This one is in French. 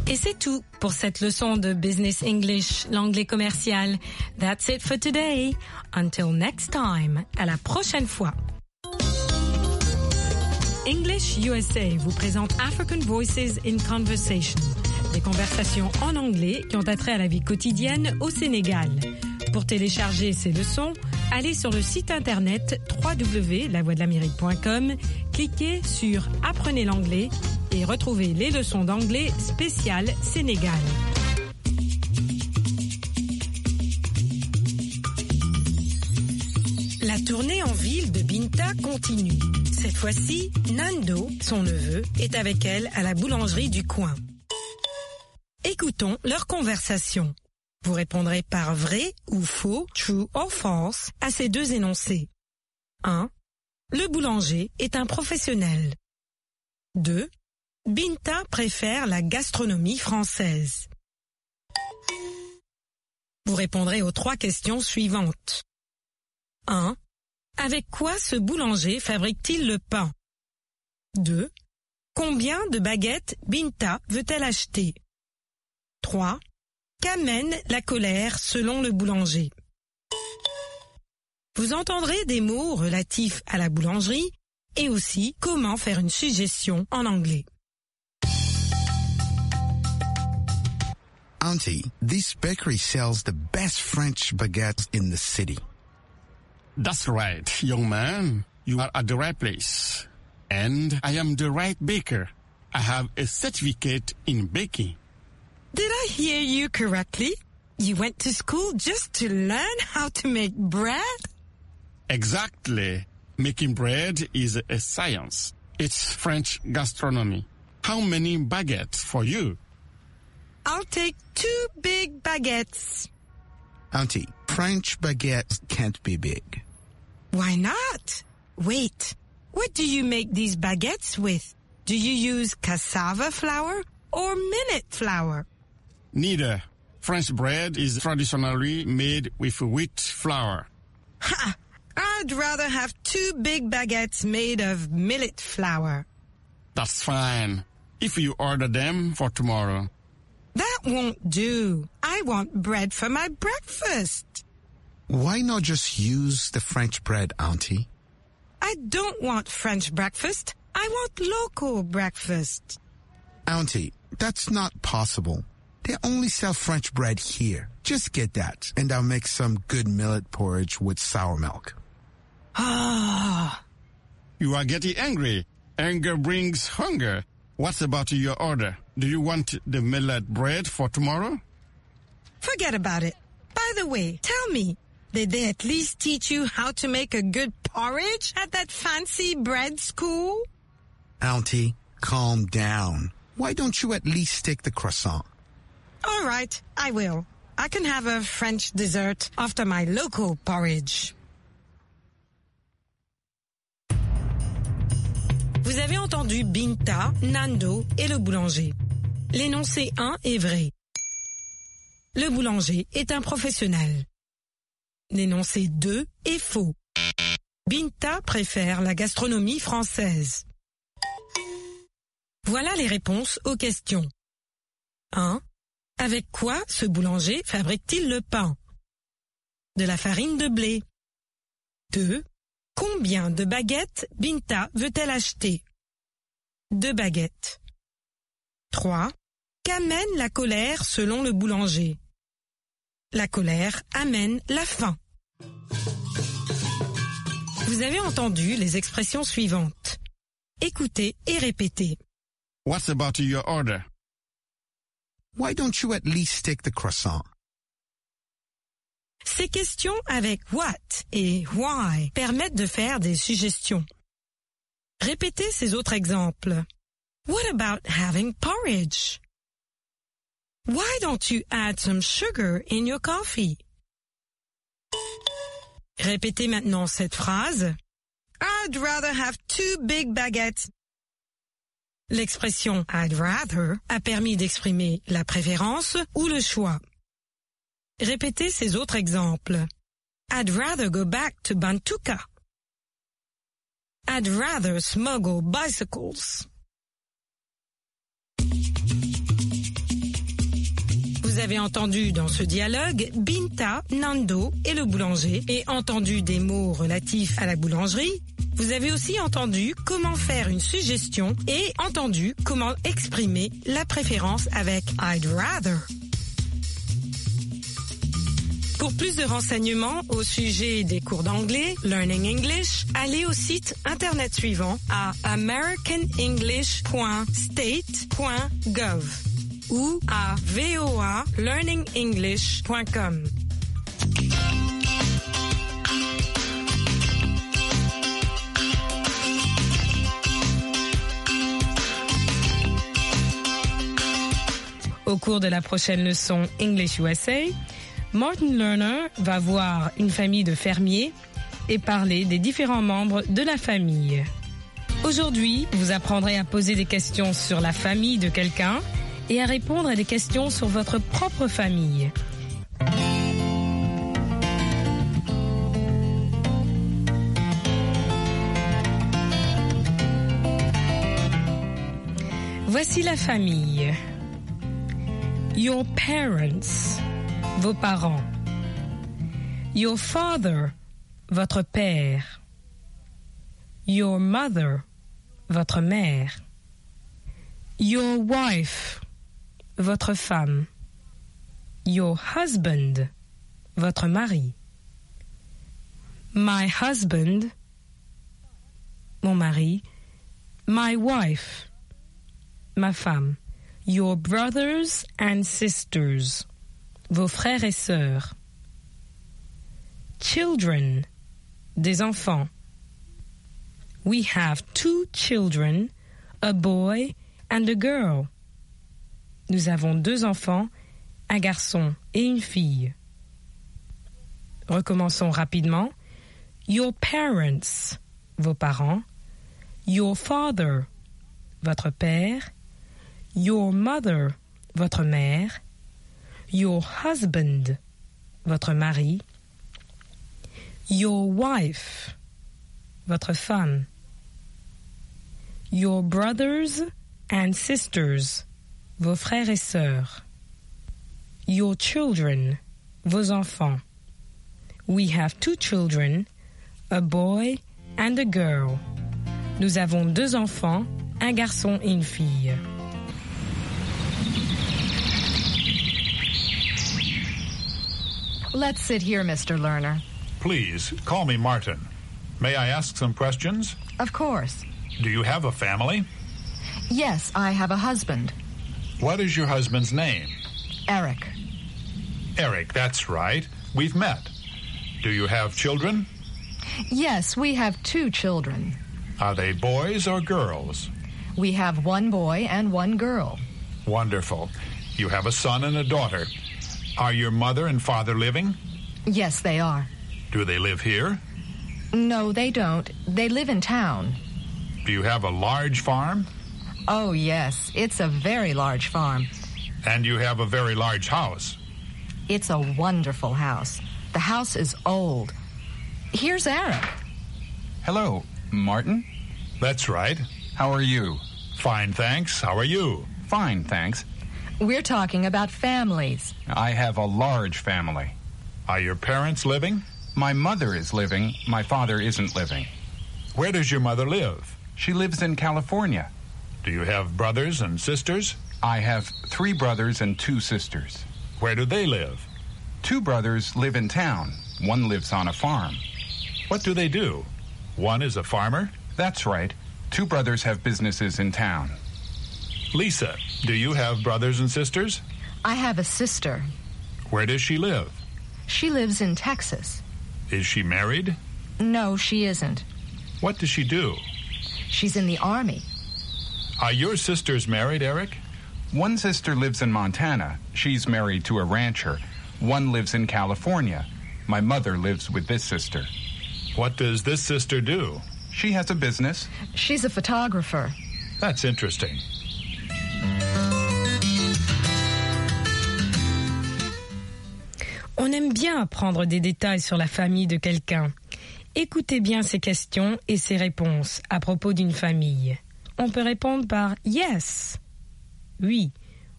Et c'est tout pour cette leçon de Business English, l'anglais commercial. That's it for today. Until next time. À la prochaine fois. English USA vous présente African Voices in Conversation. Des conversations en anglais qui ont attrait à la vie quotidienne au Sénégal. Pour télécharger ces leçons, allez sur le site internet www.lavoixdelamérique.com, cliquez sur Apprenez l'anglais et retrouvez les leçons d'anglais spéciales Sénégal. La tournée en ville de Binta continue. Cette fois-ci, Nando, son neveu, est avec elle à la boulangerie du coin. Écoutons leur conversation. Vous répondrez par vrai ou faux, true or false, à ces deux énoncés. 1. Le boulanger est un professionnel. 2. Binta préfère la gastronomie française. Vous répondrez aux 3 questions suivantes. 1. Avec quoi ce boulanger fabrique-t-il le pain? 2. Combien de baguettes Binta veut-elle acheter? 3. Qu'amène la colère selon le boulanger? Vous entendrez des mots relatifs à la boulangerie et aussi comment faire une suggestion en anglais. Auntie, this bakery sells the best French baguettes in the city. That's right, young man. You are at the right place. And I am the right baker. I have a certificate in baking. Did I hear you correctly? You went to school just to learn how to make bread? Exactly. Making bread is a science. It's French gastronomy. How many baguettes for you? I'll take 2 big baguettes. Auntie, French baguettes can't be big. Why not? Wait, what do you make these baguettes with? Do you use cassava flour or millet flour? Neither. French bread is traditionally made with wheat flour. Ha! I'd rather have 2 big baguettes made of millet flour. That's fine. If you order them for tomorrow. That won't do. I want bread for my breakfast. Why not just use the French bread, Auntie? I don't want French breakfast. I want local breakfast. Auntie, that's not possible. They only sell French bread here. Just get that, and I'll make some good millet porridge with sour milk. Ah. You are getting angry. Anger brings hunger. What about your order? Do you want the millet bread for tomorrow? Forget about it. By the way, tell me, did they at least teach you how to make a good porridge at that fancy bread school? Auntie, calm down. Why don't you at least take the croissant? All right, I will. I can have a French dessert after my local porridge. Vous avez entendu Binta, Nando et le boulanger. L'énoncé 1 est vrai. Le boulanger est un professionnel. L'énoncé 2 est faux. Binta préfère la gastronomie française. Voilà les réponses aux questions. 1. Avec quoi ce boulanger fabrique-t-il le pain? De la farine de blé. 2. Combien de baguettes Binta veut-elle acheter? 2 baguettes. 3. Qu'amène la colère selon le boulanger? La colère amène la faim. Vous avez entendu les expressions suivantes. Écoutez et répétez. What about your order? Why don't you at least take the croissant? Ces questions avec what et why permettent de faire des suggestions. Répétez ces autres exemples. What about having porridge? Why don't you add some sugar in your coffee? Répétez maintenant cette phrase. I'd rather have 2 big baguettes. L'expression I'd rather a permis d'exprimer la préférence ou le choix. Répétez ces autres exemples. I'd rather go back to Bantuka. I'd rather smuggle bicycles. Vous avez entendu dans ce dialogue Binta, Nando et le boulanger et entendu des mots relatifs à la boulangerie. Vous avez aussi entendu comment faire une suggestion et entendu comment exprimer la préférence avec I'd rather. Pour plus de renseignements au sujet des cours d'anglais, Learning English, allez au site internet suivant à americanenglish.state.gov ou à voalearningenglish.com. Au cours de la prochaine leçon English USA, Martin Lerner va voir une famille de fermiers et parler des différents membres de la famille. Aujourd'hui, vous apprendrez à poser des questions sur la famille de quelqu'un et à répondre à des questions sur votre propre famille. Voici la famille. Your parents, vos parents. Your father, votre père. Your mother, votre mère. Your wife, votre femme. Your husband, votre mari. My husband, mon mari. My wife, ma femme. Your brothers and sisters, vos frères et sœurs. Children, des enfants. We have 2 children, a boy and a girl. Nous avons 2 enfants, un garçon et une fille. Recommençons rapidement. Your parents, vos parents. Your father, votre père. Your mother, votre mère. Your husband, votre mari. Your wife, votre femme. Your brothers and sisters, vos frères et sœurs. Your children, vos enfants. We have 2 children, a boy and a girl. Nous avons 2 enfants, un garçon et une fille. Let's sit here, Mr. Lerner. Please, call me Martin. May I ask some questions? Of course. Do you have a family? Yes, I have a husband. What is your husband's name? Eric. Eric, that's right. We've met. Do you have children? Yes, we have 2 children. Are they boys or girls? We have 1 boy and 1 girl. Wonderful. You have a son and a daughter. Are your mother and father living? Yes, they are. Do they live here? No, they don't. They live in town. Do you have a large farm? Oh, yes. It's a very large farm. And you have a very large house. It's a wonderful house. The house is old. Here's Eric. Hello, Martin? That's right. How are you? Fine, thanks. How are you? Fine, thanks. We're talking about families. I have a large family. Are your parents living? My mother is living. My father isn't living. Where does your mother live? She lives in California. Do you have brothers and sisters? I have 3 brothers and 2 sisters. Where do they live? 2 brothers live in town. 1 lives on a farm. What do they do? One is a farmer? That's right. 2 brothers have businesses in town. Lisa, do you have brothers and sisters? I have a sister. Where does she live? She lives in Texas. Is she married? No, she isn't. What does she do? She's in the Army. Are your sisters married, Eric? 1 sister lives in Montana. She's married to a rancher. 1 lives in California. My mother lives with this sister. What does this sister do? She has a business. She's a photographer. That's interesting. On aime bien apprendre des détails sur la famille de quelqu'un. Écoutez bien ses questions et ses réponses à propos d'une famille. On peut répondre par yes, oui,